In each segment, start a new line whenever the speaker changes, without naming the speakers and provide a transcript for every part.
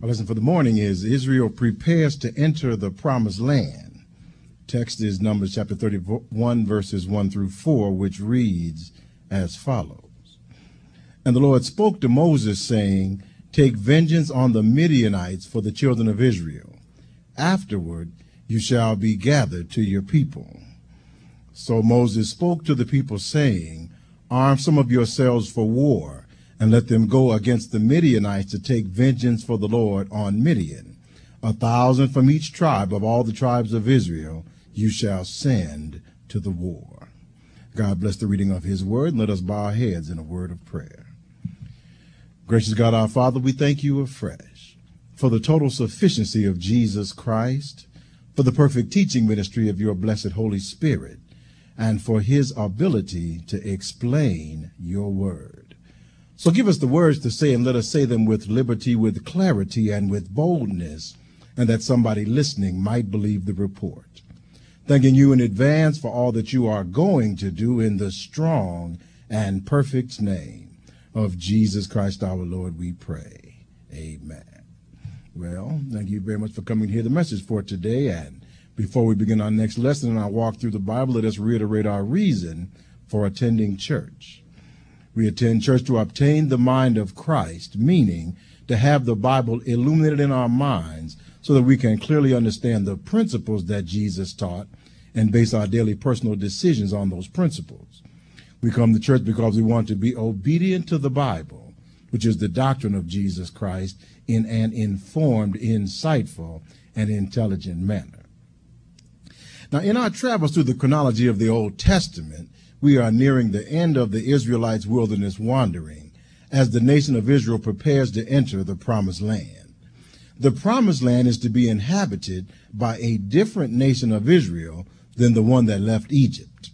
Our lesson for the morning is Israel prepares to enter the promised land. Text is Numbers chapter 31, verses 1 through 4, which reads as follows. And the Lord spoke to Moses, saying, Take vengeance on the Midianites for the children of Israel. Afterward you shall be gathered to your people. So Moses spoke to the people, saying, Arm some of yourselves for war, and let them go against the Midianites to take vengeance for the Lord on Midian. 1,000 from each tribe of all the tribes of Israel you shall send to the war. God bless the reading of his word, and let us bow our heads in a word of prayer. Gracious God, our Father, we thank you afresh for the total sufficiency of Jesus Christ, for the perfect teaching ministry of your blessed Holy Spirit, and for his ability to explain your word. So give us the words to say, and let us say them with liberty, with clarity, and with boldness, and that somebody listening might believe the report. Thanking you in advance for all that you are going to do in the strong and perfect name of Jesus Christ our Lord, we pray. Amen. Well, thank you very much for coming to hear the message for today. And before we begin our next lesson and our walk through the Bible, let us reiterate our reason for attending church. We attend church to obtain the mind of Christ, meaning to have the Bible illuminated in our minds so that we can clearly understand the principles that Jesus taught and base our daily personal decisions on those principles. We come to church because we want to be obedient to the Bible, which is the doctrine of Jesus Christ, in an informed, insightful, and intelligent manner. Now, in our travels through the chronology of the Old Testament, we are nearing the end of the Israelites' wilderness wandering as the nation of Israel prepares to enter the promised land. The promised land is to be inhabited by a different nation of Israel than the one that left Egypt.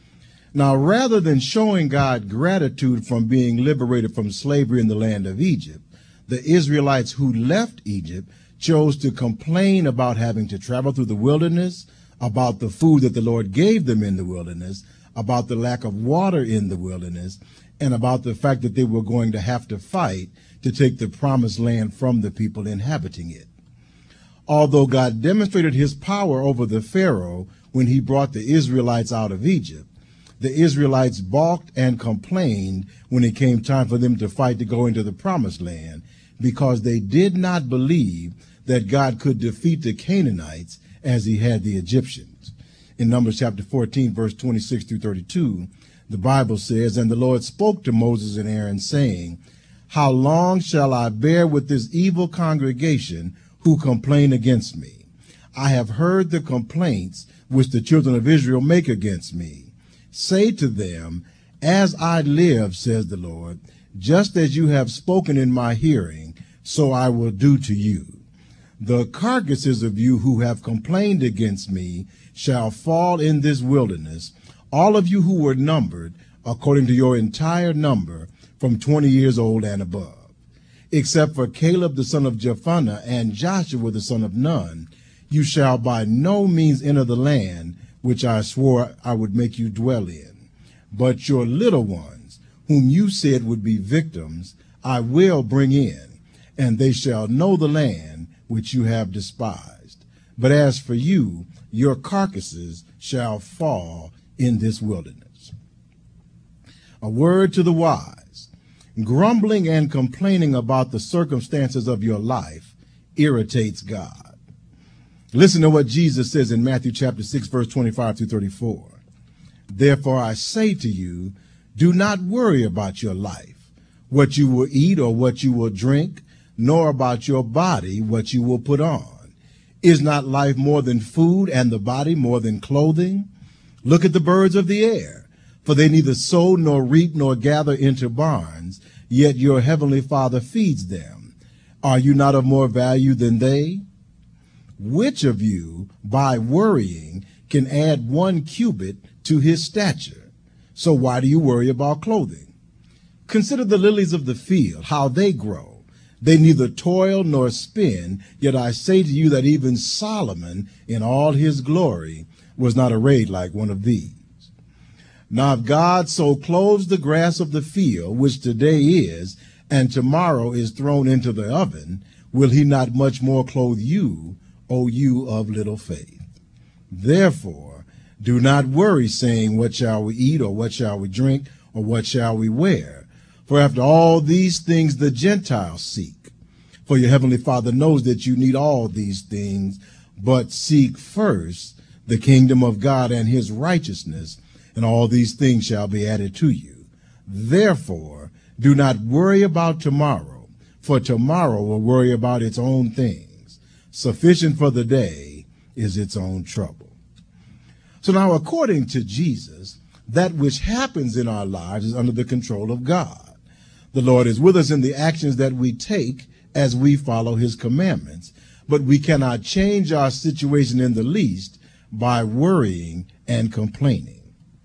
Now, rather than showing God gratitude from being liberated from slavery in the land of Egypt, the Israelites who left Egypt chose to complain about having to travel through the wilderness, about the food that the Lord gave them in the wilderness, about the lack of water in the wilderness, and about the fact that they were going to have to fight to take the promised land from the people inhabiting it. Although God demonstrated his power over the Pharaoh when he brought the Israelites out of Egypt, the Israelites balked and complained when it came time for them to fight to go into the promised land because they did not believe that God could defeat the Canaanites as he had the Egyptians. In Numbers chapter 14, verse 26 through 32, the Bible says, And the Lord spoke to Moses and Aaron, saying, How long shall I bear with this evil congregation who complain against me? I have heard the complaints which the children of Israel make against me. Say to them, As I live, says the Lord, just as you have spoken in my hearing, so I will do to you. The carcasses of you who have complained against me shall fall in this wilderness, all of you who were numbered, according to your entire number, from 20 years old and above. Except for Caleb the son of Jephunneh and Joshua the son of Nun, you shall by no means enter the land which I swore I would make you dwell in. But your little ones, whom you said would be victims, I will bring in, and they shall know the land which you have despised. But as for you, your carcasses shall fall in this wilderness. A word to the wise. Grumbling and complaining about the circumstances of your life irritates God. Listen to what Jesus says in Matthew chapter 6, verse 25 through 34. Therefore I say to you, do not worry about your life, what you will eat or what you will drink, nor about your body, what you will put on. Is not life more than food, and the body more than clothing? Look at the birds of the air, for they neither sow nor reap nor gather into barns, yet your heavenly Father feeds them. Are you not of more value than they? Which of you, by worrying, can add 1 cubit to his stature? So why do you worry about clothing? Consider the lilies of the field, how they grow. They neither toil nor spin, yet I say to you that even Solomon in all his glory was not arrayed like one of these. Now if God so clothes the grass of the field, which today is, and tomorrow is thrown into the oven, will he not much more clothe you, O you of little faith? Therefore, do not worry, saying, what shall we eat, or what shall we drink, or what shall we wear? For after all these things the Gentiles seek. For your heavenly Father knows that you need all these things, but seek first the kingdom of God and his righteousness, and all these things shall be added to you. Therefore, do not worry about tomorrow, for tomorrow will worry about its own things. Sufficient for the day is its own trouble. So now, according to Jesus, that which happens in our lives is under the control of God. The Lord is with us in the actions that we take as we follow his commandments, but we cannot change our situation in the least by worrying and complaining.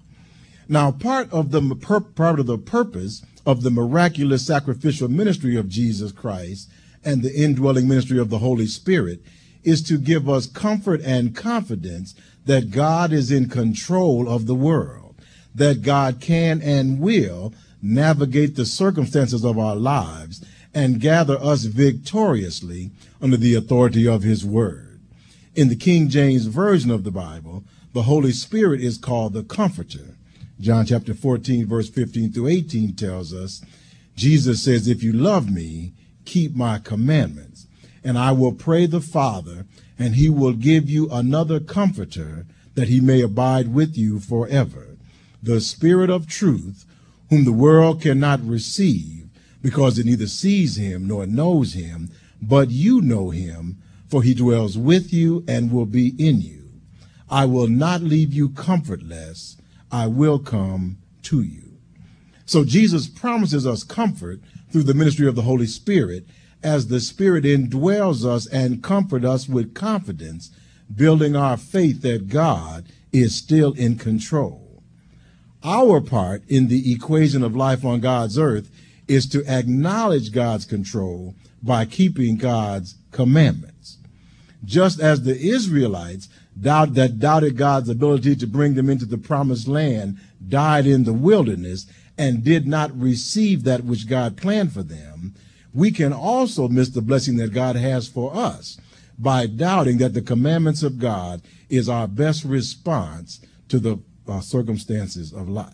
Now, part of the purpose of the miraculous sacrificial ministry of Jesus Christ and the indwelling ministry of the Holy Spirit is to give us comfort and confidence that God is in control of the world, that God can and will navigate the circumstances of our lives and gather us victoriously under the authority of his word. In the King James Version of the Bible, the Holy Spirit is called the Comforter. John chapter 14, verse 15 through 18 tells us, Jesus says, if you love me, keep my commandments, and I will pray the Father, and he will give you another comforter, that he may abide with you forever, the Spirit of truth, whom the world cannot receive, because it neither sees him nor knows him, but you know him, for he dwells with you and will be in you. I will not leave you comfortless. I will come to you. So Jesus promises us comfort through the ministry of the Holy Spirit, as the Spirit indwells us and comforts us with confidence, building our faith that God is still in control. Our part in the equation of life on God's earth is to acknowledge God's control by keeping God's commandments. Just as the Israelites doubted God's ability to bring them into the promised land died in the wilderness and did not receive that which God planned for them, we can also miss the blessing that God has for us by doubting that the commandments of God is our best response to the circumstances of life.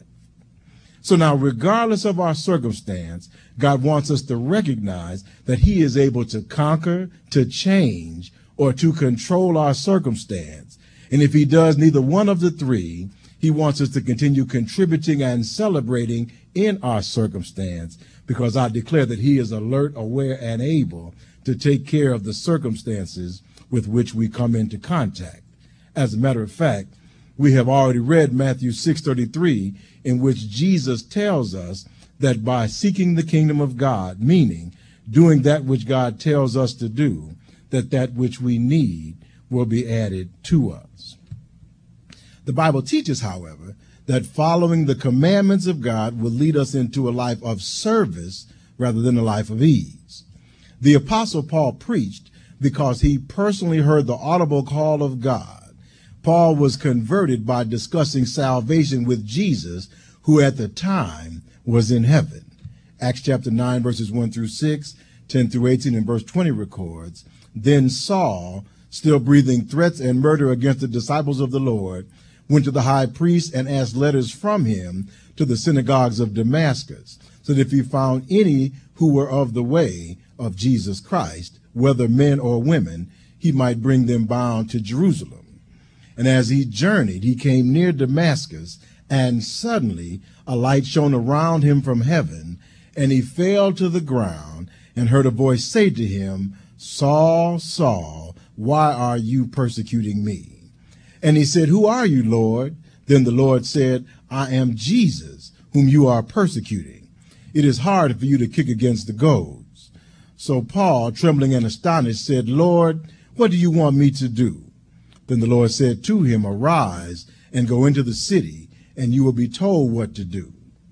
So now, regardless of our circumstance, God wants us to recognize that he is able to conquer, to change, or to control our circumstance. And if he does neither one of the three, he wants us to continue contributing and celebrating in our circumstance, because I declare that he is alert, aware, and able to take care of the circumstances with which we come into contact. As a matter of fact, we have already read Matthew 6:33, in which Jesus tells us that by seeking the kingdom of God, meaning doing that which God tells us to do, that which we need will be added to us. The Bible teaches, however, that following the commandments of God will lead us into a life of service rather than a life of ease. The Apostle Paul preached because he personally heard the audible call of God. Paul was converted by discussing salvation with Jesus, who at the time was in heaven. Acts chapter 9, verses 1 through 6, 10 through 18, and verse 20 records, then Saul, still breathing threats and murder against the disciples of the Lord, went to the high priest and asked letters from him to the synagogues of Damascus, so that if he found any who were of the way of Jesus Christ, whether men or women, he might bring them bound to Jerusalem. And as he journeyed, he came near Damascus, and suddenly a light shone around him from heaven, and he fell to the ground and heard a voice say to him, Saul, Saul, why are you persecuting me? And he said, who are you, Lord? Then the Lord said, I am Jesus, whom you are persecuting. It is hard for you to kick against the goads. So Paul, trembling and astonished, said, Lord, what do you want me to do? Then the Lord said to him, arise and go into the city, and you will be told what to do.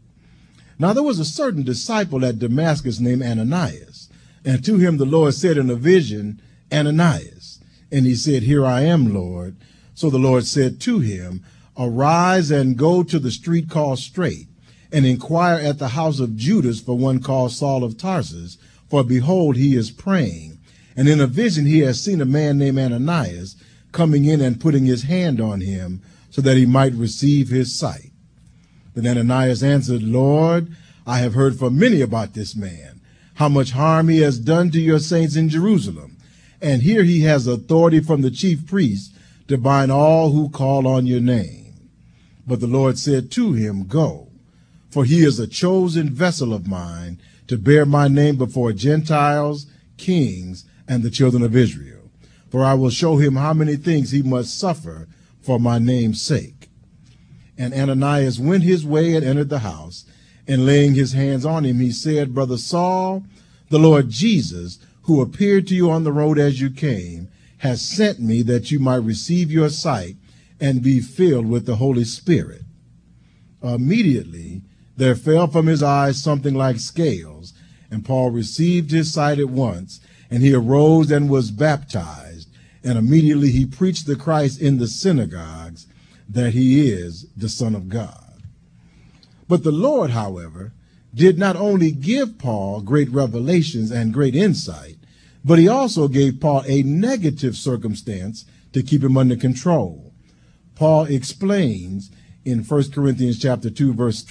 Now there was a certain disciple at Damascus named Ananias, and to him the Lord said in a vision, Ananias. And he said, here I am, Lord. So the Lord said to him, arise and go to the street called Straight, and inquire at the house of Judas for one called Saul of Tarsus, for behold, he is praying. And in a vision he has seen a man named Ananias coming in and putting his hand on him so that he might receive his sight. Then Ananias answered, Lord, I have heard from many about this man, how much harm he has done to your saints in Jerusalem. And here he has authority from the chief priests to bind all who call on your name. But the Lord said to him, Go, for he is a chosen vessel of mine to bear my name before Gentiles, kings, and the children of Israel. For I will show him how many things he must suffer for my name's sake. And Ananias went his way and entered the house, and laying his hands on him, he said, Brother Saul, the Lord Jesus, who appeared to you on the road as you came, has sent me that you might receive your sight and be filled with the Holy Spirit. Immediately there fell from his eyes something like scales, and Paul received his sight at once, and he arose and was baptized, and immediately he preached the Christ in the synagogues, that he is the Son of God. But the Lord, however, did not only give Paul great revelations and great insight, but he also gave Paul a negative circumstance to keep him under control. Paul explains in 1 Corinthians chapter 12, verse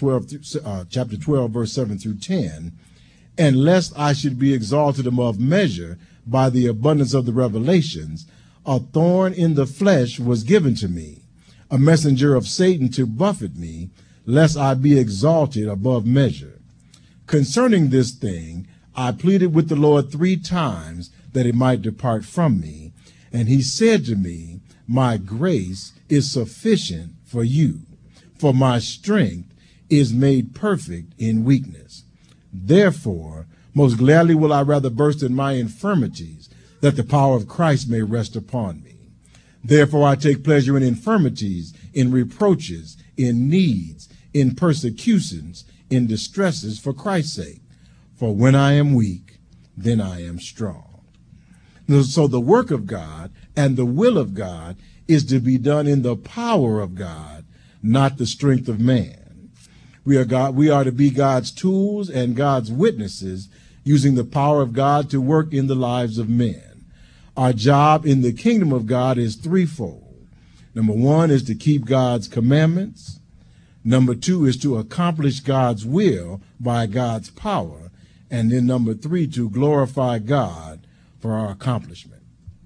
7 through 10, and lest I should be exalted above measure by the abundance of the revelations, a thorn in the flesh was given to me, a messenger of Satan to buffet me, lest I be exalted above measure. Concerning this thing, I pleaded with the Lord 3 times that it might depart from me. And he said to me, My grace is sufficient for you, for my strength is made perfect in weakness. Therefore, most gladly will I rather burst in my infirmities, that the power of Christ may rest upon me. Therefore I take pleasure in infirmities, in reproaches, in needs, in persecutions, in distresses for Christ's sake. For when I am weak, then I am strong. So the work of God and the will of God is to be done in the power of God, not the strength of man. We are to be God's tools and God's witnesses, using the power of God to work in the lives of men. Our job in the kingdom of God is threefold. Number 1 is to keep God's commandments. Number 2 is to accomplish God's will by God's power. And then number 3, to glorify God for our accomplishment.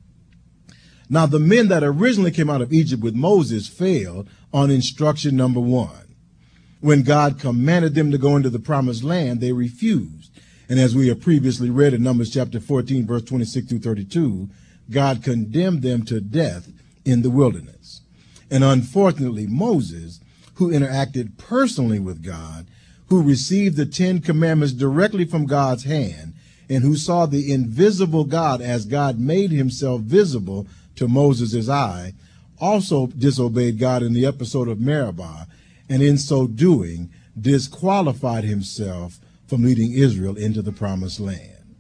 Now, the men that originally came out of Egypt with Moses failed on instruction number 1. When God commanded them to go into the promised land, they refused. And as we have previously read in Numbers chapter 14, verse 26 through 32, God condemned them to death in the wilderness. And unfortunately, Moses, who interacted personally with God, who received the 10 commandments directly from God's hand, and who saw the invisible God as God made himself visible to Moses' eye, also disobeyed God in the episode of Meribah, and in so doing disqualified himself from leading Israel into the promised land.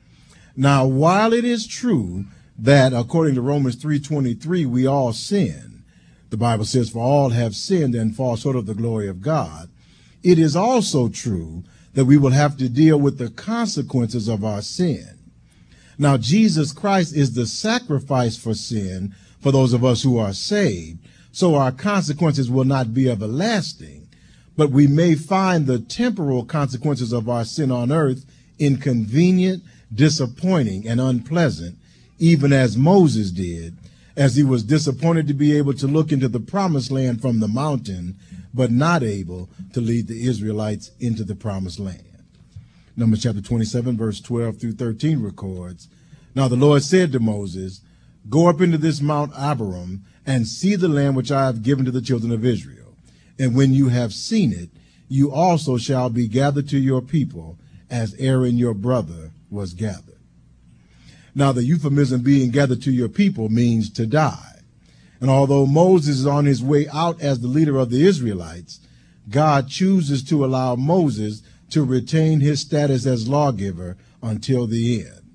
Now, while it is true that according to Romans 3:23, we all sin, the Bible says, for all have sinned and fall short of the glory of God, it is also true that we will have to deal with the consequences of our sin. Now, Jesus Christ is the sacrifice for sin for those of us who are saved, so our consequences will not be everlasting. But we may find the temporal consequences of our sin on earth inconvenient, disappointing, and unpleasant, even as Moses did, as he was disappointed to be able to look into the promised land from the mountain, but not able to lead the Israelites into the promised land. Numbers chapter 27, verse 12 through 13 records, Now the Lord said to Moses, Go up into this Mount Abarim and see the land which I have given to the children of Israel. And when you have seen it, you also shall be gathered to your people, as Aaron your brother was gathered. Now, the euphemism being gathered to your people means to die. And although Moses is on his way out as the leader of the Israelites, God chooses to allow Moses to retain his status as lawgiver until the end.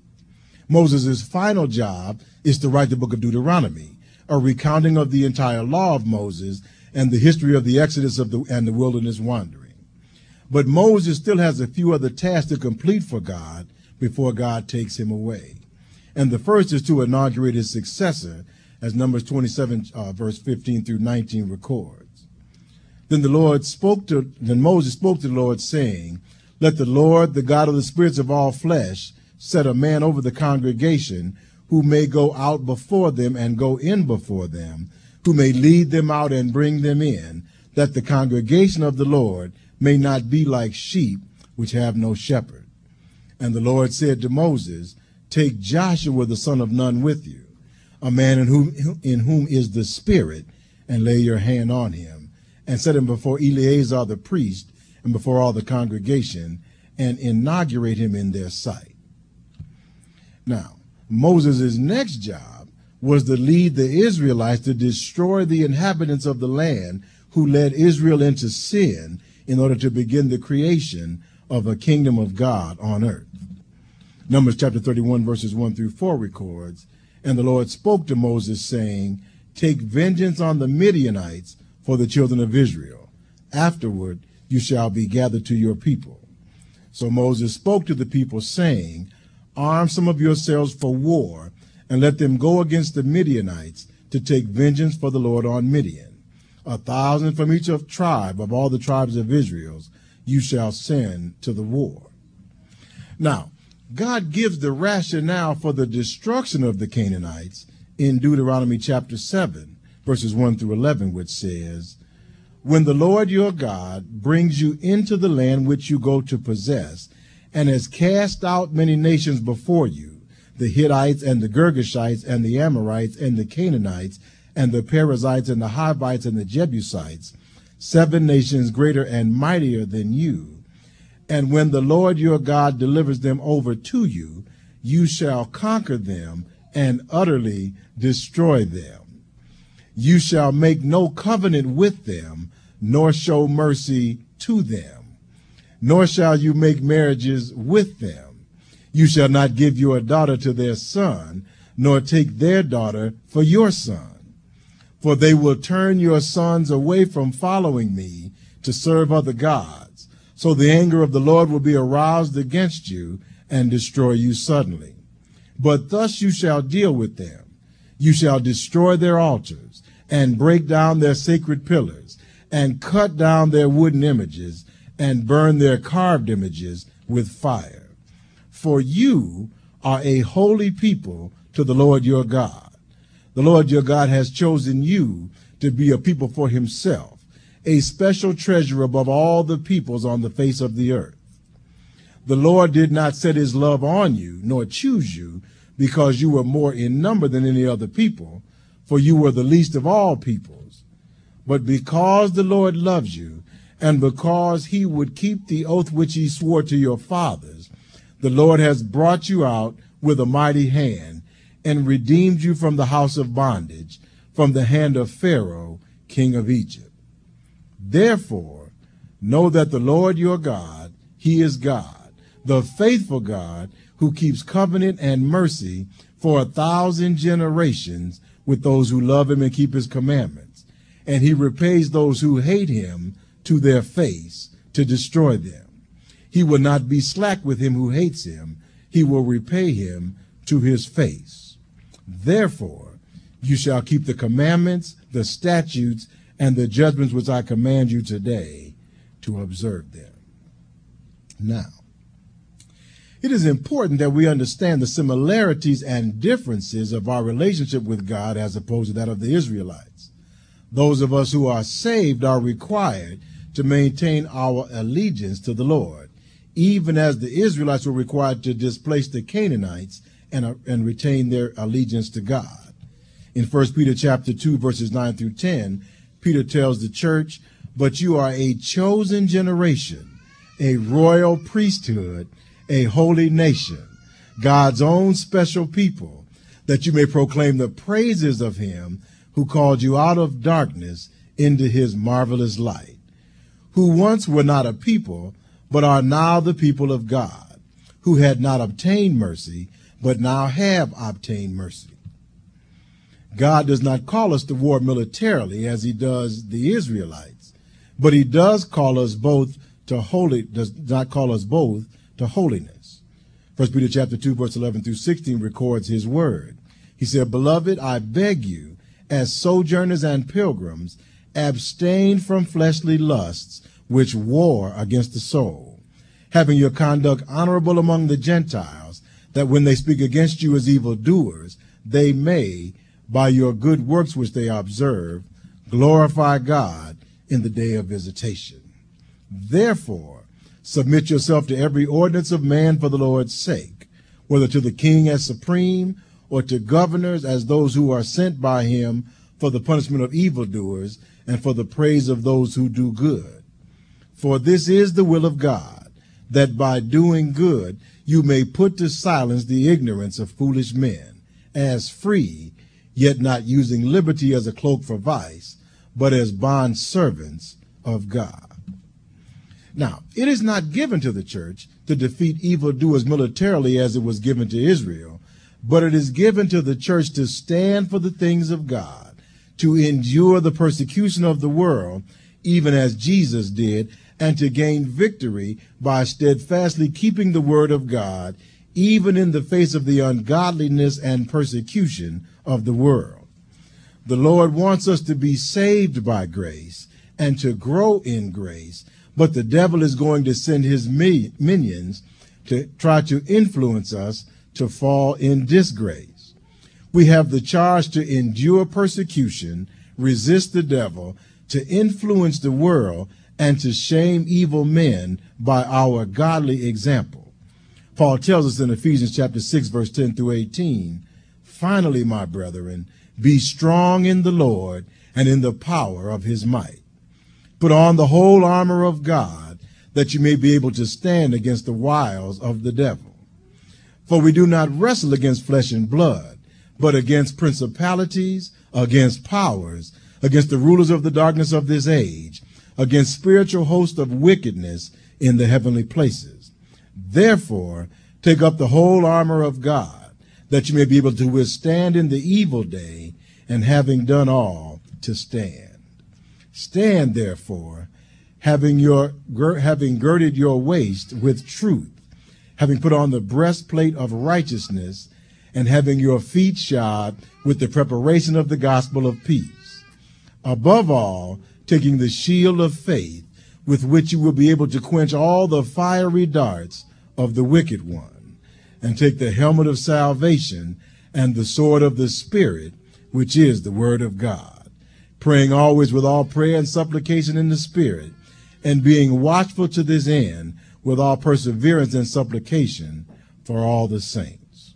Moses' final job is to write the book of Deuteronomy, a recounting of the entire law of Moses and the history of the Exodus and the wilderness wandering. But Moses still has a few other tasks to complete for God before God takes him away. And the first is to inaugurate his successor, as Numbers 27, verse 15 through 19 records. Then Moses spoke to the Lord, saying, "Let the Lord, the God of the spirits of all flesh, set a man over the congregation, who may go out before them and go in before them, who may lead them out and bring them in, that the congregation of the Lord may not be like sheep which have no shepherd." And the Lord said to Moses, "Take Joshua the son of Nun with you, a man in whom is the Spirit, and lay your hand on him, and set him before Eleazar the priest and before all the congregation, and inaugurate him in their sight." Now, Moses' next job was to lead the Israelites to destroy the inhabitants of the land who led Israel into sin in order to begin the creation of a kingdom of God on earth. Numbers chapter 31 verses 1 through 4 records, "And the Lord spoke to Moses, saying, Take vengeance on the Midianites for the children of Israel. Afterward you shall be gathered to your people." So Moses spoke to the people, saying, "Arm some of yourselves for war, and let them go against the Midianites to take vengeance for the Lord on Midian. 1,000 from each tribe of all the tribes of Israel you shall send to the war." Now, God gives the rationale for the destruction of the Canaanites in Deuteronomy chapter 7, verses 1 through 11, which says, "When the Lord your God brings you into the land which you go to possess, and has cast out many nations before you, the Hittites and the Girgashites and the Amorites and the Canaanites and the Perizzites and the Hivites and the Jebusites, 7 nations greater and mightier than you. And when the Lord your God delivers them over to you, you shall conquer them and utterly destroy them. You shall make no covenant with them, nor show mercy to them, nor shall you make marriages with them. You shall not give your daughter to their son, nor take their daughter for your son. For they will turn your sons away from following me to serve other gods. So the anger of the Lord will be aroused against you and destroy you suddenly. But thus you shall deal with them. You shall destroy their altars and break down their sacred pillars and cut down their wooden images and burn their carved images with fire. For you are a holy people to the Lord your God. The Lord your God has chosen you to be a people for himself, a special treasure above all the peoples on the face of the earth. The Lord did not set his love on you, nor choose you, because you were more in number than any other people, for you were the least of all peoples. But because the Lord loves you, and because he would keep the oath which he swore to your fathers, the Lord has brought you out with a mighty hand and redeemed you from the house of bondage, from the hand of Pharaoh, king of Egypt. Therefore, know that the Lord your God, he is God, the faithful God, who keeps covenant and mercy for 1,000 generations with those who love him and keep his commandments. And he repays those who hate him to their face to destroy them. He will not be slack with him who hates him. He will repay him to his face. Therefore, you shall keep the commandments, the statutes, and the judgments which I command you today to observe them. Now, it is important that we understand the similarities and differences of our relationship with God as opposed to that of the Israelites. Those of us who are saved are required to maintain our allegiance to the Lord, even as the Israelites were required to displace the Canaanites and retain their allegiance to God. In 1 Peter chapter 2, verses 9 through 10, Peter tells the church, "But you are a chosen generation, a royal priesthood, a holy nation, God's own special people, that you may proclaim the praises of him who called you out of darkness into his marvelous light, who once were not a people, but are now the people of God, who had not obtained mercy, but now have obtained mercy." God does not call us to war militarily as he does the Israelites, but he does call us both to holiness. 1 1 Peter chapter 2, verse 11 through 16 records his word. He said, "Beloved, I beg you, as sojourners and pilgrims, abstain from fleshly lusts which war against the soul, having your conduct honorable among the Gentiles, that when they speak against you as evildoers, they may, by your good works which they observe, glorify God in the day of visitation. Therefore, submit yourself to every ordinance of man for the Lord's sake, whether to the king as supreme, or to governors as those who are sent by him for the punishment of evildoers and for the praise of those who do good. For this is the will of God, that by doing good you may put to silence the ignorance of foolish men, as free, yet not using liberty as a cloak for vice, but as bondservants of God." Now, it is not given to the church to defeat evildoers militarily as it was given to Israel, but it is given to the church to stand for the things of God, to endure the persecution of the world, even as Jesus did, and to gain victory by steadfastly keeping the word of God, even in the face of the ungodliness and persecution of the world. The Lord wants us to be saved by grace and to grow in grace, but the devil is going to send his minions to try to influence us to fall in disgrace. We have the charge to endure persecution, resist the devil, to influence the world, and to shame evil men by our godly example. Paul tells us in Ephesians chapter 6, verse 10 through 18, "Finally, my brethren, be strong in the Lord and in the power of his might. Put on the whole armor of God, that you may be able to stand against the wiles of the devil. For we do not wrestle against flesh and blood, but against principalities, against powers, against the rulers of the darkness of this age, against spiritual hosts of wickedness in the heavenly places. Therefore, take up the whole armor of God, that you may be able to withstand in the evil day, and having done all, to stand. Stand, therefore, having girded your waist with truth, having put on the breastplate of righteousness, and having your feet shod with the preparation of the gospel of peace. Above all, taking the shield of faith, with which you will be able to quench all the fiery darts of the wicked one, and take the helmet of salvation and the sword of the Spirit, which is the word of God, praying always with all prayer and supplication in the Spirit, and being watchful to this end with all perseverance and supplication for all the saints.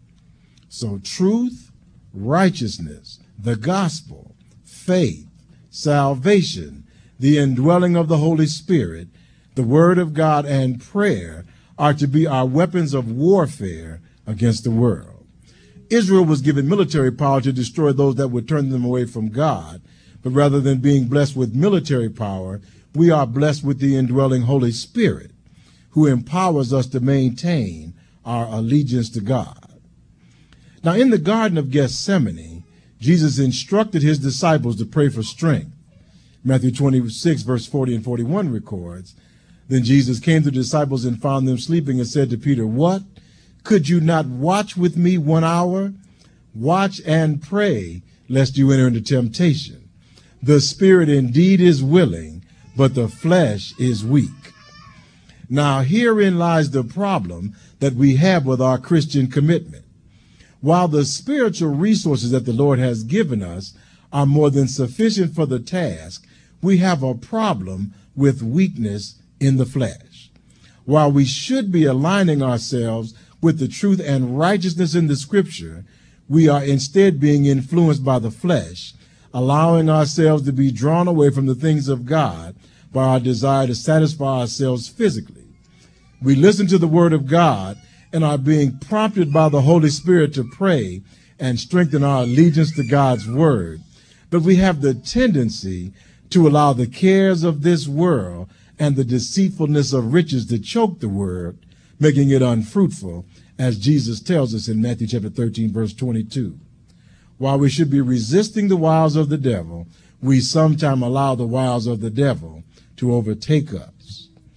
So truth, righteousness, the gospel, faith, salvation, the indwelling of the Holy Spirit, the word of God, and prayer are to be our weapons of warfare against the world. Israel was given military power to destroy those that would turn them away from God, but rather than being blessed with military power, we are blessed with the indwelling Holy Spirit, who empowers us to maintain our allegiance to God. Now, in the Garden of Gethsemane, Jesus instructed his disciples to pray for strength. Matthew 26, verse 40 and 41 records, "Then Jesus came to the disciples and found them sleeping and said to Peter, 'What? Could you not watch with me 1 hour? Watch and pray, lest you enter into temptation. The spirit indeed is willing, but the flesh is weak.'" Now, herein lies the problem that we have with our Christian commitment. While the spiritual resources that the Lord has given us are more than sufficient for the task, we have a problem with weakness in the flesh. While we should be aligning ourselves with the truth and righteousness in the Scripture, we are instead being influenced by the flesh, allowing ourselves to be drawn away from the things of God by our desire to satisfy ourselves physically. We listen to the Word of God and are being prompted by the Holy Spirit to pray and strengthen our allegiance to God's Word, but we have the tendency to allow the cares of this world and the deceitfulness of riches to choke the Word, making it unfruitful, as Jesus tells us in Matthew chapter 13, verse 22. While we should be resisting the wiles of the devil, we sometimes allow the wiles of the devil to overtake us.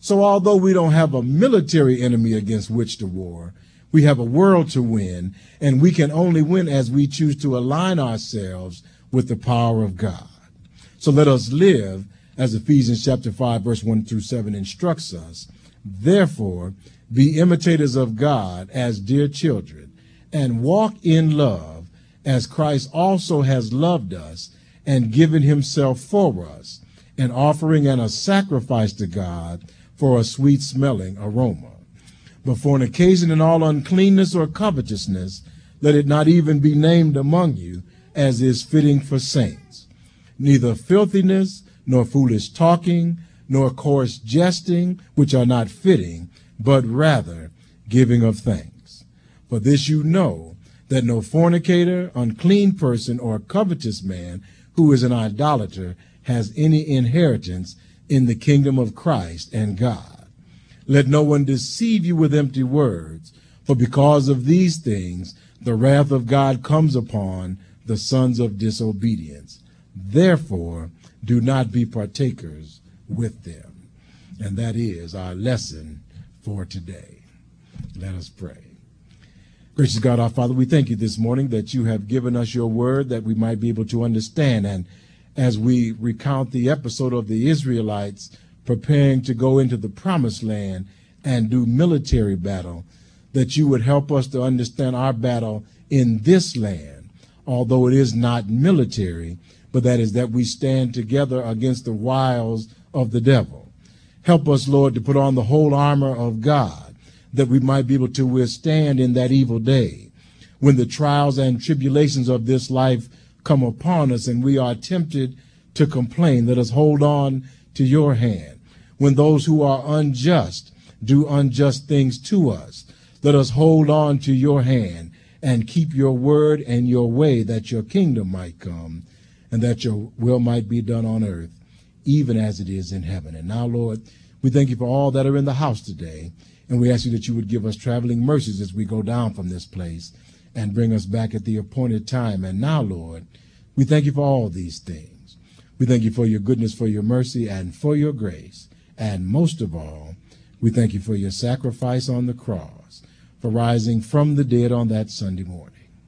So although we don't have a military enemy against which to war, we have a world to win, and we can only win as we choose to align ourselves with the power of God. So let us live as Ephesians chapter 5, verse 1 through 7 instructs us. Therefore, be imitators of God as dear children, and walk in love as Christ also has loved us and given himself for us, an offering and a sacrifice to God for a sweet-smelling aroma. But fornication and all uncleanness or covetousness, let it not even be named among you, as is fitting for saints. Neither filthiness, nor foolish talking, nor coarse jesting, which are not fitting, but rather giving of thanks. For this you know, that no fornicator, unclean person, or covetous man who is an idolater has any inheritance in the kingdom of Christ and God. Let no one deceive you with empty words, for because of these things the wrath of God comes upon the sons of disobedience. Therefore, do not be partakers with them. And that is our lesson for today. Let us pray. Gracious God, our Father, we thank you this morning that you have given us your word that we might be able to understand. And as we recount the episode of the Israelites preparing to go into the promised land and do military battle, that you would help us to understand our battle in this land, although it is not military, but that is that we stand together against the wiles of the devil. Help us, Lord, to put on the whole armor of God, that we might be able to withstand in that evil day. When the trials and tribulations of this life come upon us and we are tempted to complain, let us hold on to your hand. When those who are unjust do unjust things to us, let us hold on to your hand and keep your word and your way, that your kingdom might come and that your will might be done on earth, even as it is in heaven. And now, Lord, we thank you for all that are in the house today, and we ask you that you would give us traveling mercies as we go down from this place and bring us back at the appointed time. And now, Lord, we thank you for all these things. We thank you for your goodness, for your mercy, and for your grace. And most of all, we thank you for your sacrifice on the cross, for rising from the dead on that Sunday morning.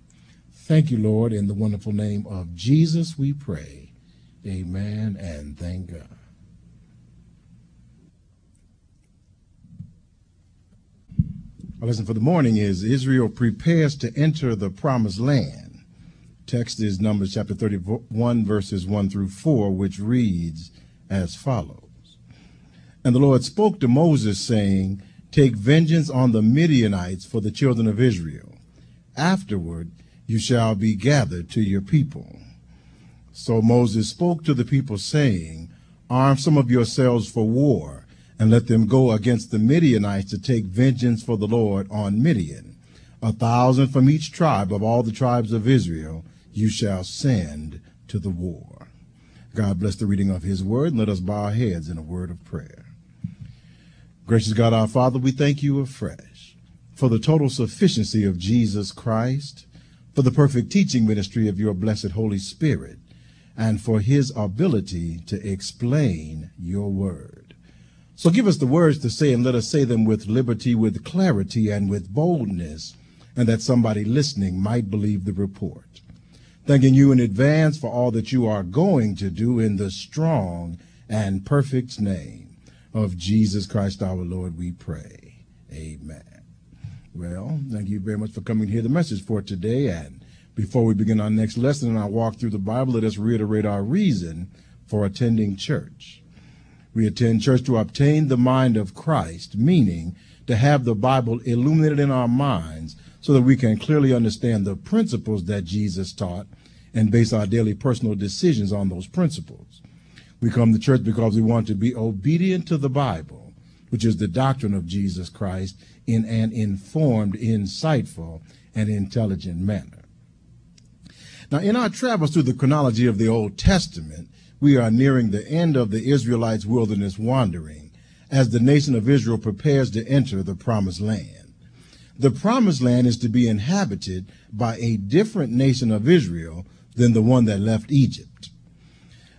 Thank you, Lord. In the wonderful name of Jesus, we pray. Amen, and thank God. Our lesson for the morning is Israel prepares to enter the promised land. Text is Numbers chapter 31, verses 1 through 4, which reads as follows. And the Lord spoke to Moses, saying, Take vengeance on the Midianites for the children of Israel. Afterward you shall be gathered to your people. So Moses spoke to the people, saying, Arm some of yourselves for war, and let them go against the Midianites to take vengeance for the Lord on Midian. 1,000 from each tribe of all the tribes of Israel you shall send to the war. God bless the reading of his word, and let us bow our heads in a word of prayer. Gracious God, our Father, we thank you afresh for the total sufficiency of Jesus Christ, for the perfect teaching ministry of your blessed Holy Spirit, and for his ability to explain your word. So give us the words to say, and let us say them with liberty, with clarity, and with boldness, and that somebody listening might believe the report. Thanking you in advance for all that you are going to do in the strong and perfect name of Jesus Christ our Lord, we pray. Amen. Well, thank you very much for coming to hear the message for today. And before we begin our next lesson and our walk through the Bible, let us reiterate our reason for attending church. We attend church to obtain the mind of Christ, meaning to have the Bible illuminated in our minds so that we can clearly understand the principles that Jesus taught and base our daily personal decisions on those principles. We come to church because we want to be obedient to the Bible, which is the doctrine of Jesus Christ, in an informed, insightful, and intelligent manner. Now, in our travels through the chronology of the Old Testament, we are nearing the end of the Israelites' wilderness wandering as the nation of Israel prepares to enter the Promised Land. The Promised Land is to be inhabited by a different nation of Israel than the one that left Egypt.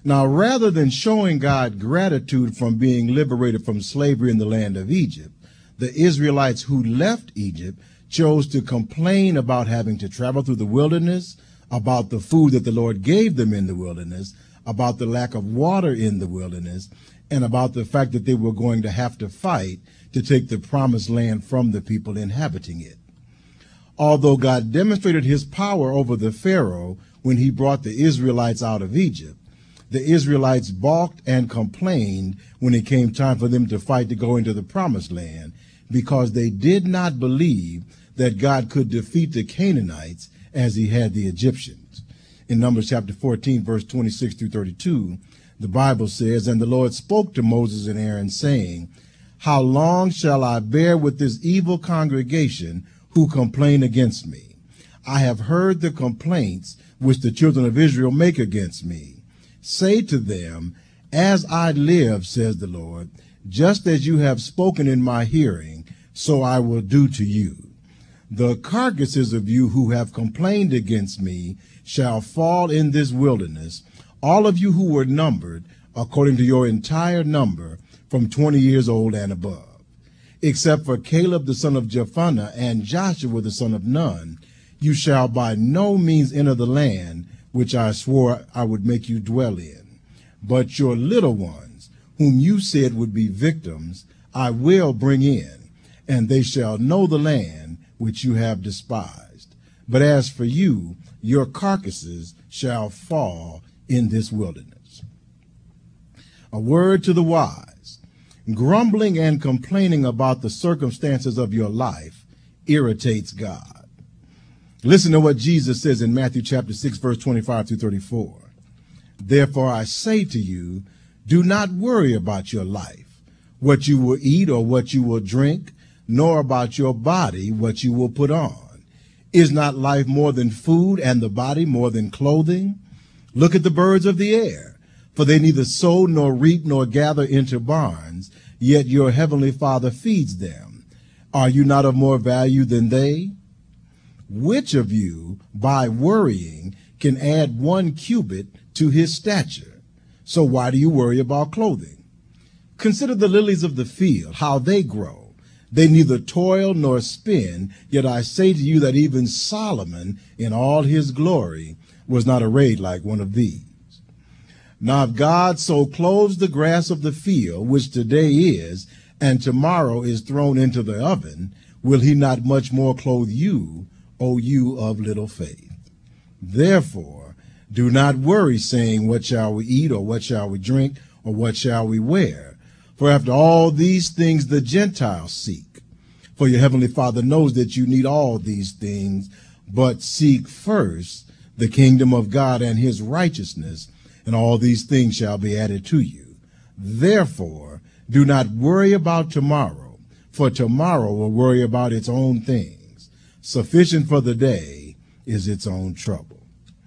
Now, rather than showing God gratitude from being liberated from slavery in the land of Egypt, the Israelites who left Egypt chose to complain about having to travel through the wilderness, about the food that the Lord gave them in the wilderness, about the lack of water in the wilderness, and about the fact that they were going to have to fight to take the promised land from the people inhabiting it. Although God demonstrated his power over the Pharaoh when he brought the Israelites out of Egypt, the Israelites balked and complained when it came time for them to fight to go into the promised land, because they did not believe that God could defeat the Canaanites as he had the Egyptians. In Numbers chapter 14, verse 26 through 32, the Bible says, "And the Lord spoke to Moses and Aaron, saying, How long shall I bear with this evil congregation who complain against me? I have heard the complaints which the children of Israel make against me. Say to them, As I live, says the Lord, just as you have spoken in my hearing, so I will do to you. The carcasses of you who have complained against me shall fall in this wilderness, all of you who were numbered, according to your entire number, from 20 years old and above. Except for Caleb the son of Jephunneh and Joshua the son of Nun, you shall by no means enter the land which I swore I would make you dwell in. But your little ones, whom you said would be victims, I will bring in, and they shall know the land which you have despised. But as for you, your carcasses shall fall in this wilderness." A word to the wise: grumbling and complaining about the circumstances of your life irritates God. Listen to what Jesus says in Matthew chapter 6, verse 25 through 34. "Therefore I say to you, do not worry about your life, what you will eat or what you will drink, nor about your body, what you will put on. Is not life more than food, and the body more than clothing? Look at the birds of the air, for they neither sow nor reap nor gather into barns, yet your heavenly Father feeds them. Are you not of more value than they? Which of you, by worrying, can add 1 cubit to his stature? So why do you worry about clothing? Consider the lilies of the field, how they grow. They neither toil nor spin, yet I say to you that even Solomon, in all his glory, was not arrayed like one of these. Now if God so clothes the grass of the field, which today is, and tomorrow is thrown into the oven, will he not much more clothe you, O you of little faith? Therefore, do not worry, saying, What shall we eat, or what shall we drink, or what shall we wear? For after all these things the Gentiles seek. For your heavenly Father knows that you need all these things, but seek first the kingdom of God and his righteousness, and all these things shall be added to you. Therefore, do not worry about tomorrow, for tomorrow will worry about its own things. Sufficient for the day is its own trouble."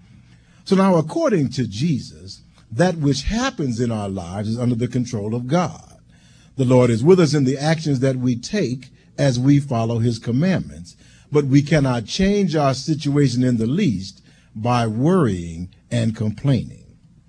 So now, according to Jesus, that which happens in our lives is under the control of God. The Lord is with us in the actions that we take as we follow his commandments, but we cannot change our situation in the least by worrying and complaining.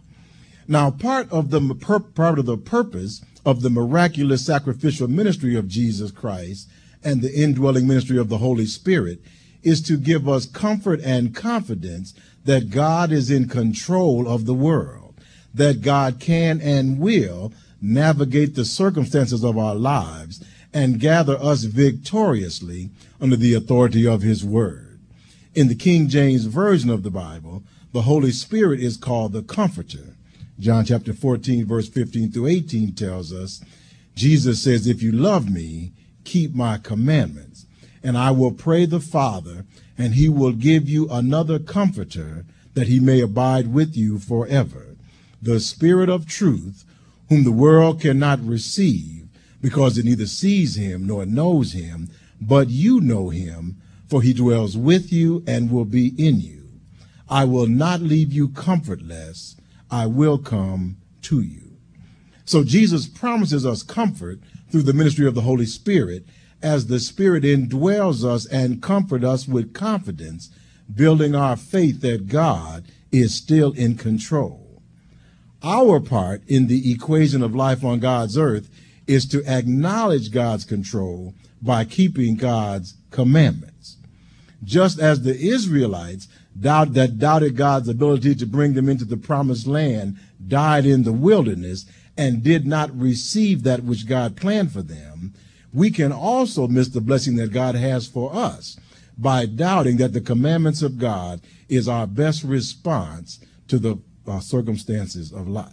Now, part of the purpose of the miraculous sacrificial ministry of Jesus Christ and the indwelling ministry of the Holy Spirit is to give us comfort and confidence that God is in control of the world, that God can and will navigate the circumstances of our lives and gather us victoriously under the authority of his word. In the King James Version of the Bible, the Holy Spirit is called the Comforter. John chapter 14, verse 15 through 18 tells us, Jesus says, "If you love me, keep my commandments, and I will pray the Father, and he will give you another Comforter, that he may abide with you forever, the Spirit of truth, whom the world cannot receive, because it neither sees him nor knows him, but you know him, for he dwells with you and will be in you. I will not leave you comfortless. I will come to you." So Jesus promises us comfort through the ministry of the Holy Spirit, as the Spirit indwells us and comforts us with confidence, building our faith that God is still in control. Our part in the equation of life on God's earth is to acknowledge God's control by keeping God's commandments. Just as the Israelites doubted God's ability to bring them into the promised land died in the wilderness and did not receive that which God planned for them, we can also miss the blessing that God has for us by doubting that the commandments of God is our best response to the circumstances of life.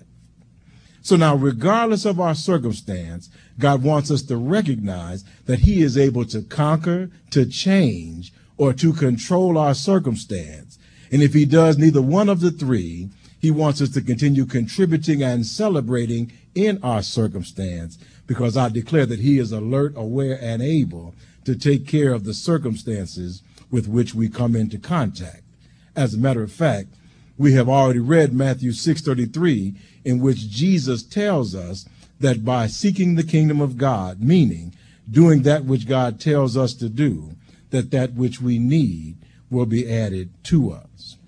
So now, regardless of our circumstance, God wants us to recognize that he is able to conquer, to change, or to control our circumstance. And if he does neither one of the three, he wants us to continue contributing and celebrating in our circumstance, because I declare that he is alert, aware, and able to take care of the circumstances with which we come into contact. As a matter of fact, we have already read Matthew 6:33, in which Jesus tells us that by seeking the kingdom of God, meaning doing that which God tells us to do, that which we need will be added to us.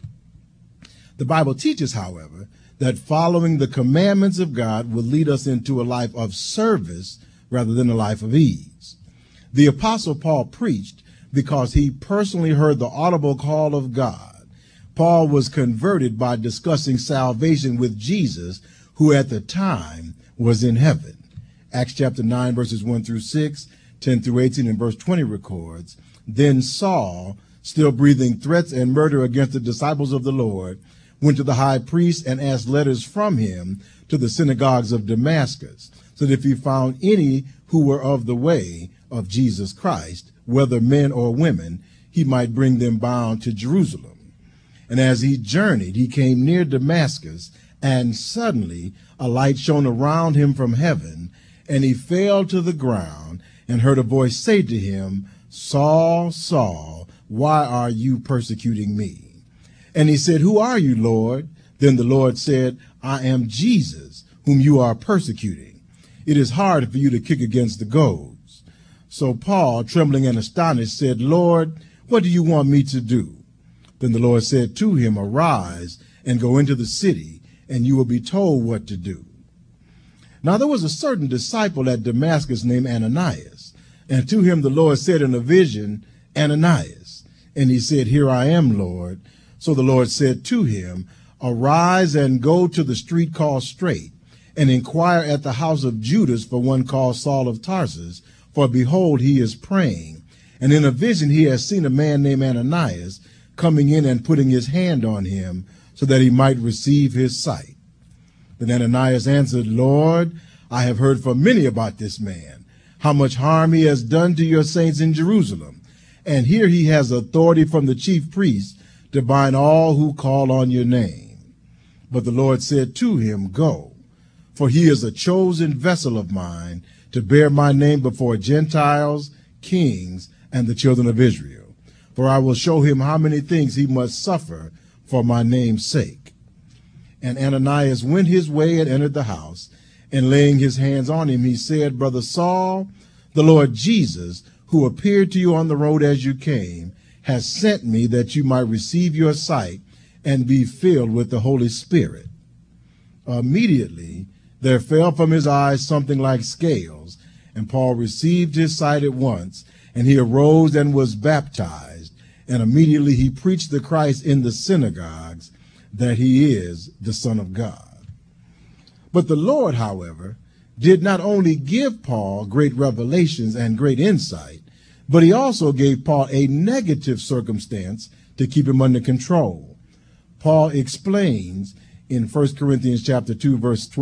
The Bible teaches, however, that following the commandments of God will lead us into a life of service rather than a life of ease. The Apostle Paul preached because he personally heard the audible call of God. Paul was converted by discussing salvation with Jesus, who at the time was in heaven. Acts chapter 9, verses 1 through 6, 10 through 18, and verse 20 records, "Then Saul, still breathing threats and murder against the disciples of the Lord, went to the high priest and asked letters from him to the synagogues of Damascus, so that if he found any who were of the way of Jesus Christ, whether men or women, he might bring them bound to Jerusalem. And as he journeyed, he came near Damascus, and suddenly a light shone around him from heaven, and he fell to the ground and heard a voice say to him, 'Saul, Saul, why are you persecuting me?' And he said, 'Who are you, Lord?' Then the Lord said, 'I am Jesus, whom you are persecuting. It is hard for you to kick against the goads.' So Paul, trembling and astonished, said, 'Lord, what do you want me to do?' Then the Lord said to him, 'Arise and go into the city, and you will be told what to do.' Now there was a certain disciple at Damascus named Ananias, and to him the Lord said in a vision, 'Ananias.' And he said, 'Here I am, Lord.' So the Lord said to him, 'Arise and go to the street called Straight, and inquire at the house of Judas for one called Saul of Tarsus, for behold, he is praying. And in a vision he has seen a man named Ananias coming in and putting his hand on him, so that he might receive his sight.' Then Ananias answered, 'Lord, I have heard from many about this man, how much harm he has done to your saints in Jerusalem. And here he has authority from the chief priests to bind all who call on your name.' But the Lord said to him, 'Go, for he is a chosen vessel of mine to bear my name before Gentiles, kings, and the children of Israel. For I will show him how many things he must suffer for my name's sake.' And Ananias went his way and entered the house, and laying his hands on him, he said, 'Brother Saul, the Lord Jesus, who appeared to you on the road as you came, has sent me that you might receive your sight and be filled with the Holy Spirit.' Immediately there fell from his eyes something like scales, and Paul received his sight at once, and he arose and was baptized, and immediately he preached the Christ in the synagogues, that he is the Son of God." But the Lord, however, did not only give Paul great revelations and great insight, but he also gave Paul a negative circumstance to keep him under control. Paul explains in 1 Corinthians chapter 12,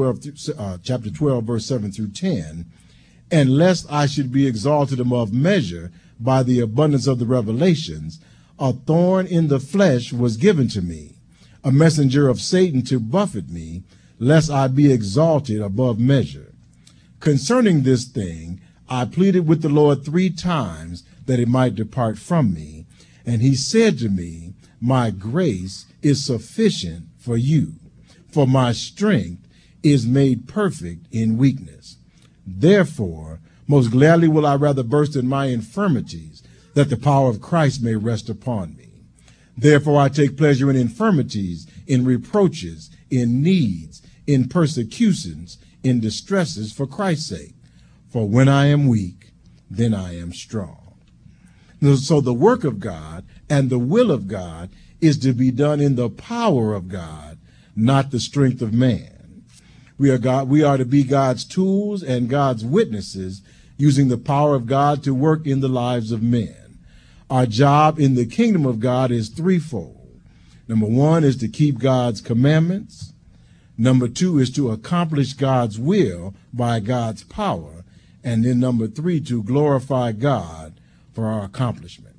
verse 7 through 10, "And lest I should be exalted above measure by the abundance of the revelations, a thorn in the flesh was given to me, a messenger of Satan to buffet me, lest I be exalted above measure. Concerning this thing, I pleaded with the Lord 3 times that it might depart from me. And he said to me, 'My grace is sufficient for you, for my strength is made perfect in weakness. Therefore, most gladly will I rather burst in my infirmities, that the power of Christ may rest upon me. Therefore I take pleasure in infirmities, in reproaches, in needs, in persecutions, in distresses for Christ's sake. For when I am weak, then I am strong. So the work of God and the will of God is to be done in the power of God, not the strength of man. We are to be God's tools and God's witnesses, using the power of God to work in the lives of men. Our job in the kingdom of God is threefold. Number one is to keep God's commandments. Number two is to accomplish God's will by God's power. And then number three, to glorify God for our accomplishment.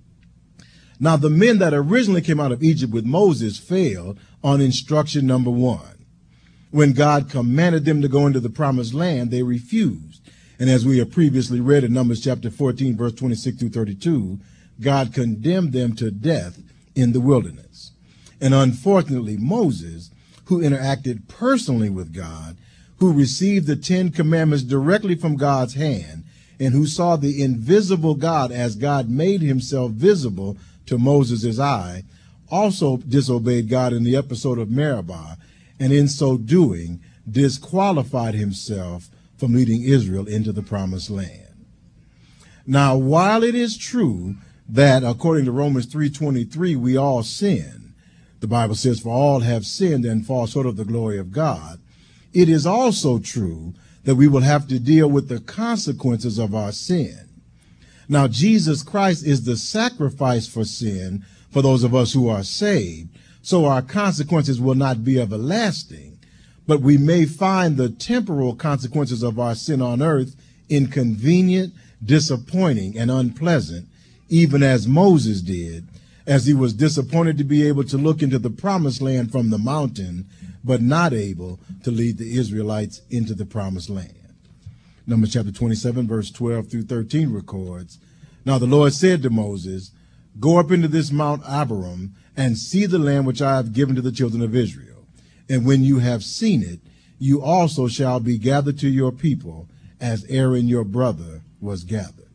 Now, the men that originally came out of Egypt with Moses failed on instruction number one. When God commanded them to go into the promised land, they refused. And as we have previously read in Numbers chapter 14, verse 26 through 32, God condemned them to death in the wilderness. And unfortunately, Moses, who interacted personally with God, who received the 10 Commandments directly from God's hand, and who saw the invisible God as God made himself visible to Moses' eye, also disobeyed God in the episode of Meribah, and in so doing disqualified himself from leading Israel into the promised land. Now, while it is true that according to Romans 3:23, we all sin, the Bible says, for all have sinned and fall short of the glory of God, it is also true that we will have to deal with the consequences of our sin. Now, Jesus Christ is the sacrifice for sin for those of us who are saved, so our consequences will not be everlasting, but we may find the temporal consequences of our sin on earth inconvenient, disappointing, and unpleasant, even as Moses did, as he was disappointed to be able to look into the promised land from the mountain, but not able to lead the Israelites into the promised land. Numbers chapter 27, verse 12 through 13 records, Now the Lord said to Moses, Go up into this Mount Abarim and see the land which I have given to the children of Israel. And when you have seen it, you also shall be gathered to your people, as Aaron your brother was gathered.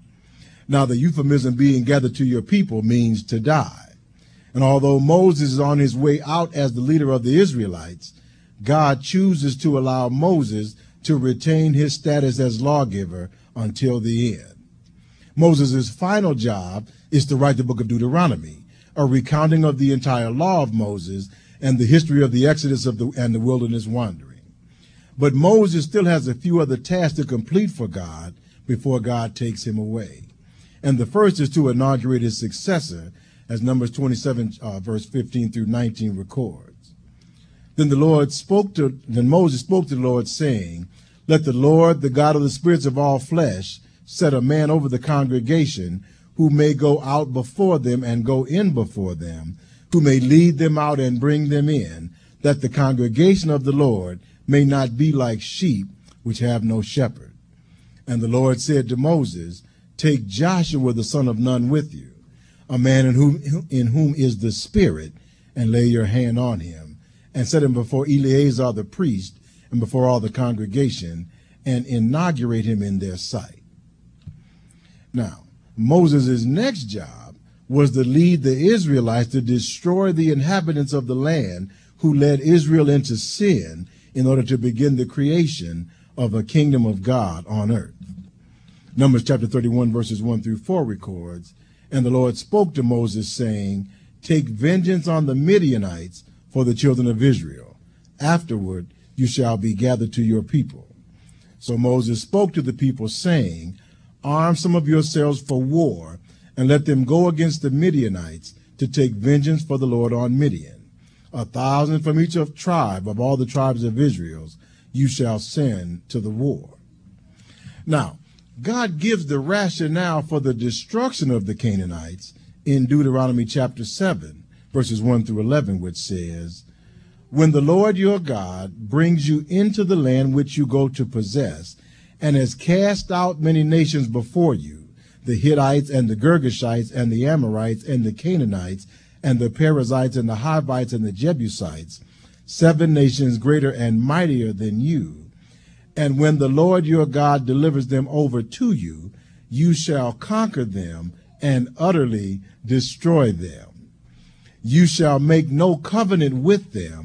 Now the euphemism being gathered to your people means to die. And although Moses is on his way out as the leader of the Israelites, God chooses to allow Moses to retain his status as lawgiver until the end. Moses' final job is to write the book of Deuteronomy, a recounting of the entire law of Moses and the history of the Exodus and the wilderness wandering. But Moses still has a few other tasks to complete for God before God takes him away. And the first is to inaugurate his successor, as Numbers 27, verse 15 through 19 records. Then Moses spoke to the Lord, saying, Let the Lord, the God of the spirits of all flesh, set a man over the congregation, who may go out before them and go in before them, who may lead them out and bring them in, that the congregation of the Lord may not be like sheep which have no shepherd. And the Lord said to Moses, Take Joshua the son of Nun with you, a man in whom is the Spirit, and lay your hand on him, and set him before Eleazar the priest and before all the congregation, and inaugurate him in their sight. Now, Moses' next job was to lead the Israelites to destroy the inhabitants of the land who led Israel into sin in order to begin the creation of a kingdom of God on earth. Numbers chapter 31, verses 1 through 4 records, And the Lord spoke to Moses, saying, Take vengeance on the Midianites for the children of Israel. Afterward you shall be gathered to your people. So Moses spoke to the people, saying, Arm some of yourselves for war, and let them go against the Midianites to take vengeance for the Lord on Midian. 1,000 from each tribe of all the tribes of Israel you shall send to the war. Now, God gives the rationale for the destruction of the Canaanites in Deuteronomy chapter 7, verses 1 through 11, which says, When the Lord your God brings you into the land which you go to possess, and has cast out many nations before you, the Hittites and the Girgashites and the Amorites and the Canaanites and the Perizzites and the Hivites and the Jebusites, 7 nations greater and mightier than you. And when the Lord your God delivers them over to you, you shall conquer them and utterly destroy them. You shall make no covenant with them,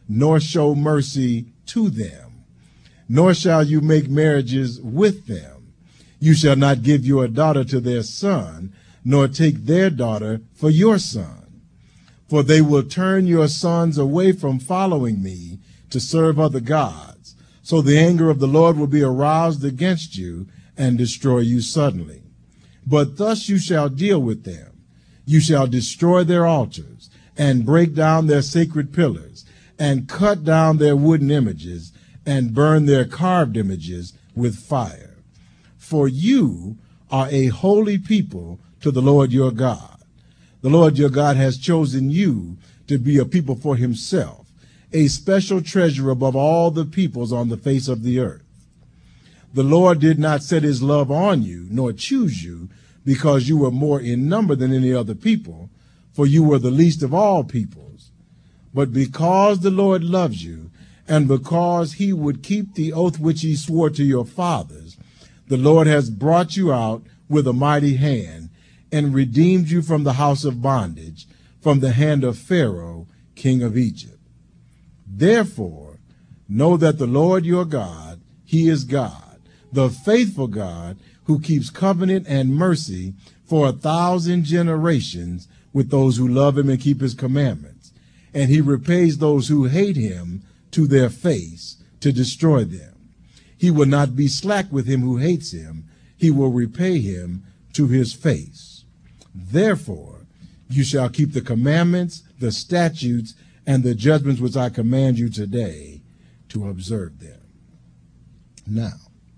nor show mercy to them, nor shall you make marriages with them. You shall not give your daughter to their son, nor take their daughter for your son. For they will turn your sons away from following me to serve other gods. So the anger of the Lord will be aroused against you and destroy you suddenly. But thus you shall deal with them. You shall destroy their altars and break down their sacred pillars and cut down their wooden images and burn their carved images with fire. For you are a holy people to the Lord your God. The Lord your God has chosen you to be a people for himself, a special treasure above all the peoples on the face of the earth. The Lord did not set his love on you, nor choose you, because you were more in number than any other people, for you were the least of all peoples. But because the Lord loves you, and because he would keep the oath which he swore to your fathers, the Lord has brought you out with a mighty hand and redeemed you from the house of bondage, from the hand of Pharaoh, king of Egypt. Therefore, know that the Lord your God, he is God, the faithful God, who keeps covenant and mercy for 1,000 generations with those who love him and keep his commandments. And he repays those who hate him to their face to destroy them. He will not be slack with him who hates him. He will repay him to his face. Therefore, you shall keep the commandments, the statutes, and the judgments which I command you today to observe them. Now,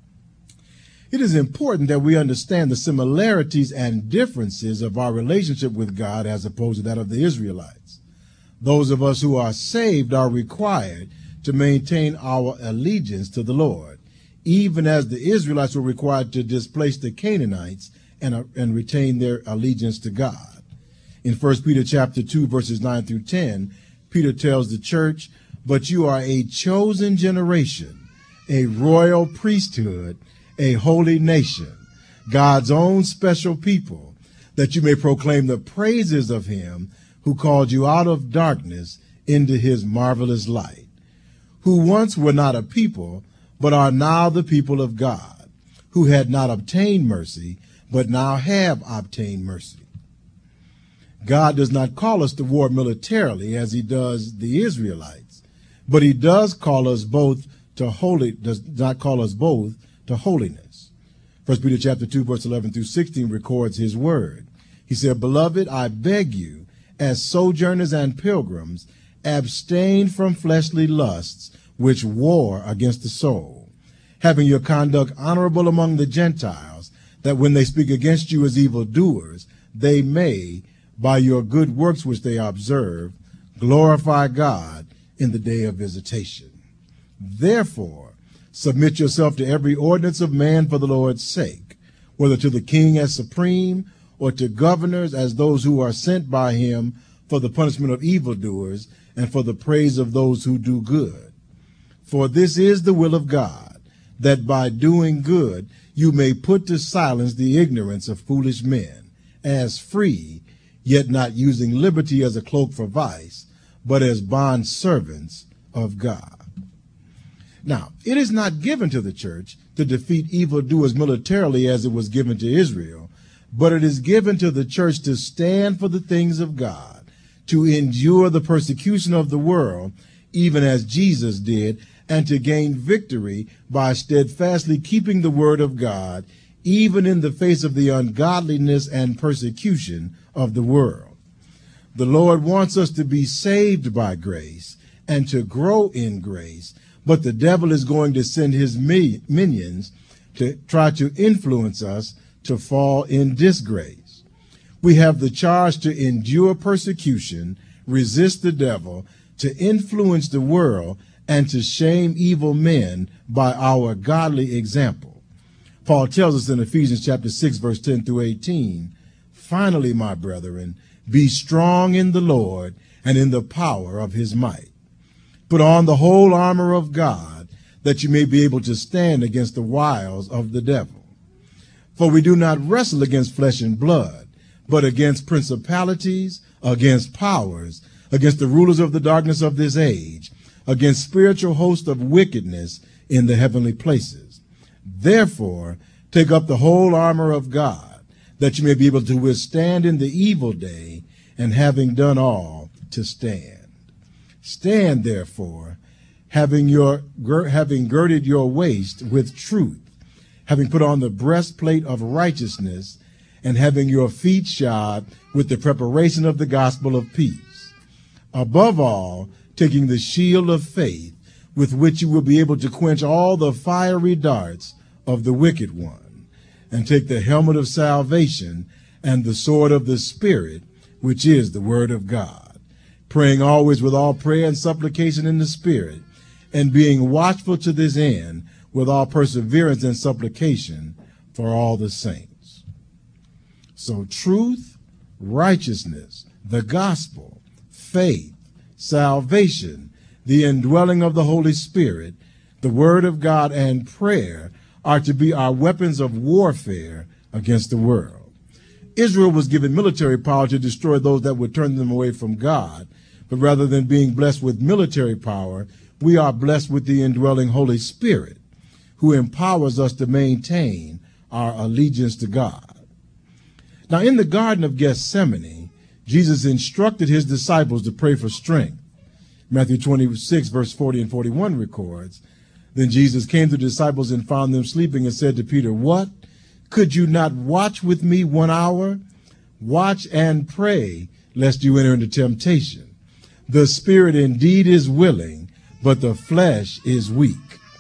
it is important that we understand the similarities and differences of our relationship with God as opposed to that of the Israelites. Those of us who are saved are required to maintain our allegiance to the Lord, even as the Israelites were required to displace the Canaanites and retain their allegiance to God. In 1 Peter chapter 2, verses 9 through 10, Peter tells the church, "But you are a chosen generation, a royal priesthood, a holy nation, God's own special people, that you may proclaim the praises of him who called you out of darkness into his marvelous light, who once were not a people, but are now the people of God, who had not obtained mercy, but now have obtained mercy." God does not call us to war militarily as he does the Israelites, but he does call us both to holiness. 1 Peter chapter 2, verse 11 through 16 records his word. He said, "Beloved, I beg you, as sojourners and pilgrims, abstain from fleshly lusts which war against the soul, having your conduct honorable among the Gentiles, that when they speak against you as evildoers, they may, by your good works which they observe, glorify God in the day of visitation. Therefore, submit yourself to every ordinance of man for the Lord's sake, whether to the king as supreme, or to governors as those who are sent by him for the punishment of evildoers and for the praise of those who do good. For this is the will of God, that by doing good you may put to silence the ignorance of foolish men, as free, yet not using liberty as a cloak for vice, but as bond servants of God. Now, it is not given to the church to defeat evildoers militarily as it was given to Israel, but it is given to the church to stand for the things of God, to endure the persecution of the world, even as Jesus did, and to gain victory by steadfastly keeping the word of God, even in the face of the ungodliness and persecution of the world. The Lord wants us to be saved by grace and to grow in grace, but the devil is going to send his minions to try to influence us to fall in disgrace. We have the charge to endure persecution, resist the devil, to influence the world, and to shame evil men by our godly example. Paul tells us in Ephesians chapter 6, verse 10 through 18, "Finally, my brethren, be strong in the Lord and in the power of his might. Put on the whole armor of God, that you may be able to stand against the wiles of the devil. For we do not wrestle against flesh and blood, but against principalities, against powers, against the rulers of the darkness of this age, against spiritual hosts of wickedness in the heavenly places. Therefore, take up the whole armor of God, that you may be able to withstand in the evil day, and having done all, to stand. Stand, therefore, having girded your waist with truth, having put on the breastplate of righteousness, and having your feet shod with the preparation of the gospel of peace. Above all, taking the shield of faith, with which you will be able to quench all the fiery darts of the wicked one, and take the helmet of salvation and the sword of the Spirit, which is the word of God, praying always with all prayer and supplication in the Spirit, and being watchful to this end with all perseverance and supplication for all the saints. So truth, righteousness, the gospel, faith, salvation, the indwelling of the Holy Spirit, the word of God, and prayer are to be our weapons of warfare against the world. Israel was given military power to destroy those that would turn them away from God, but rather than being blessed with military power, we are blessed with the indwelling Holy Spirit, who empowers us to maintain our allegiance to God. Now, in the Garden of Gethsemane, Jesus instructed his disciples to pray for strength. Matthew 26, verse 40 and 41 records, "Then Jesus came to the disciples and found them sleeping and said to Peter, 'What? Could you not watch with me 1 hour? Watch and pray, lest you enter into temptation. The spirit indeed is willing, but the flesh is weak.'"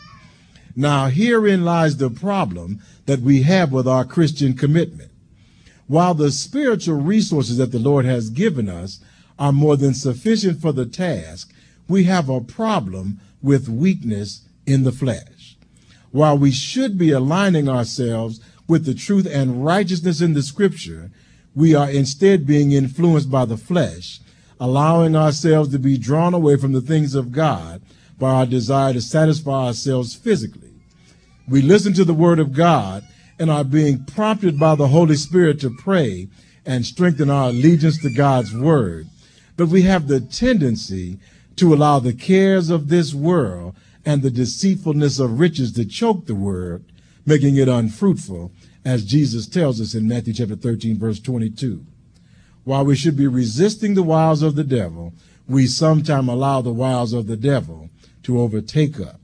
Now, herein lies the problem that we have with our Christian commitment. While the spiritual resources that the Lord has given us are more than sufficient for the task, we have a problem with weakness in the flesh. While we should be aligning ourselves with the truth and righteousness in the Scripture, we are instead being influenced by the flesh, allowing ourselves to be drawn away from the things of God by our desire to satisfy ourselves physically. We listen to the Word of God and are being prompted by the Holy Spirit to pray and strengthen our allegiance to God's Word, but we have the tendency to allow the cares of this world and the deceitfulness of riches to choke the Word, making it unfruitful, as Jesus tells us in Matthew chapter 13, verse 22. While we should be resisting the wiles of the devil, we sometimes allow the wiles of the devil to overtake us.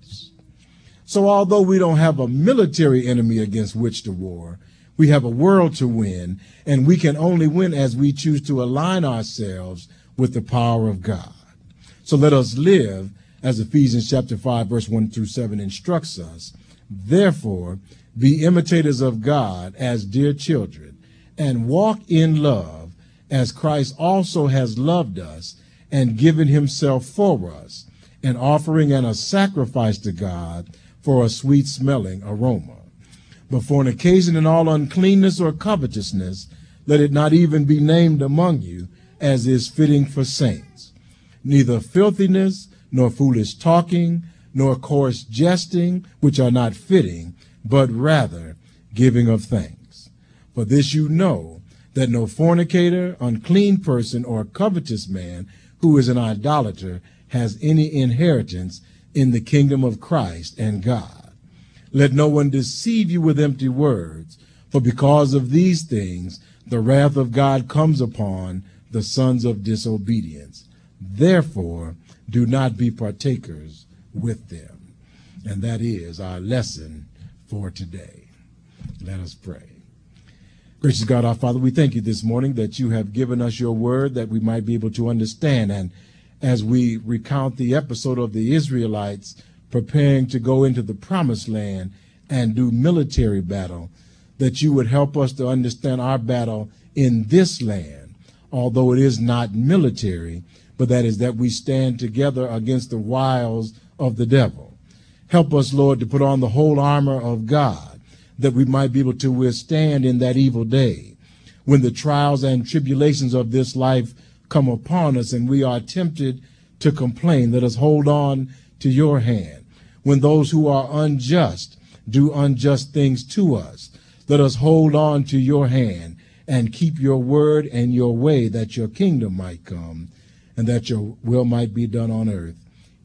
So although we don't have a military enemy against which to war, we have a world to win, and we can only win as we choose to align ourselves with the power of God. So let us live as Ephesians chapter 5, verse 1 through 7 instructs us. Therefore, be imitators of God as dear children, and walk in love, as Christ also has loved us and given himself for us, an offering and a sacrifice to God for a sweet-smelling aroma. But fornication and all uncleanness or covetousness, let it not even be named among you, as is fitting for saints. Neither filthiness, nor foolish talking, nor coarse jesting, which are not fitting, but rather giving of thanks. For this you know, that no fornicator, unclean person, or covetous man who is an idolater has any inheritance in the kingdom of Christ and God. Let no one deceive you with empty words, for because of these things the wrath of God comes upon the sons of disobedience. Therefore, do not be partakers with them. And that is our lesson for today. Let us pray. Gracious God, our Father, we thank you this morning that you have given us your word that we might be able to understand. And as we recount the episode of the Israelites preparing to go into the promised land and do military battle, that you would help us to understand our battle in this land, although it is not military, but that is that we stand together against the wiles of the devil. Help us, Lord, to put on the whole armor of God, that we might be able to withstand in that evil day. When the trials and tribulations of this life come upon us and we are tempted to complain, let us hold on to your hand. When those who are unjust do unjust things to us, let us hold on to your hand and keep your word and your way, that your kingdom might come and that your will might be done on earth.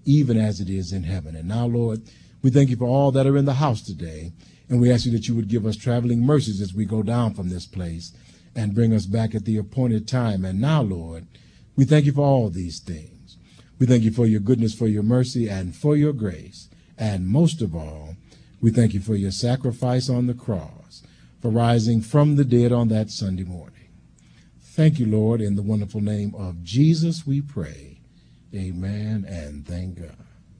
even as it is in heaven. And now, Lord, we thank you for all that are in the house today, and we ask you that you would give us traveling mercies as we go down from this place and bring us back at the appointed time. And now, Lord, we thank you for all these things. We thank you for your goodness, for your mercy, and for your grace. And most of all, we thank you for your sacrifice on the cross, for rising from the dead on that Sunday morning. Thank you, Lord. In the wonderful name of Jesus, we pray. Amen, and thank God.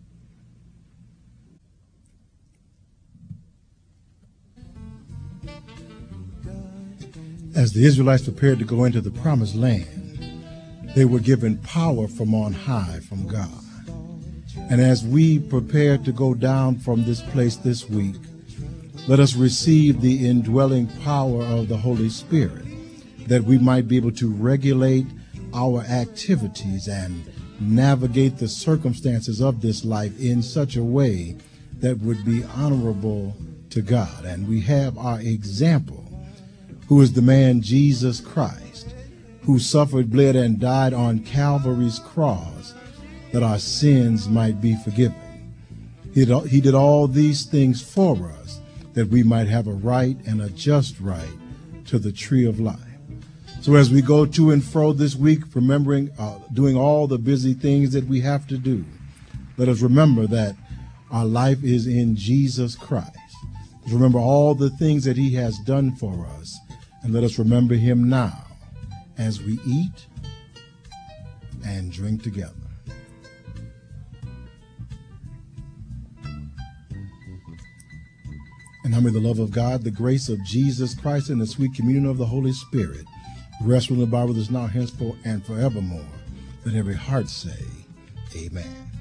As the Israelites prepared to go into the promised land, they were given power from on high from God. And as we prepare to go down from this place this week, let us receive the indwelling power of the Holy Spirit, that we might be able to regulate our activities and navigate the circumstances of this life in such a way that would be honorable to God. And we have our example, who is the man Jesus Christ, who suffered, bled, and died on Calvary's cross that our sins might be forgiven. He did all these things for us that we might have a right and a just right to the tree of life. So as we go to and fro this week, remembering, doing all the busy things that we have to do, let us remember that our life is in Jesus Christ. Let's remember all the things that he has done for us, and let us remember him now as we eat and drink together. And now may the love of God, the grace of Jesus Christ, and the sweet communion of the Holy Spirit rest from the Bible is now, henceforth, and forevermore. Let every heart say, amen.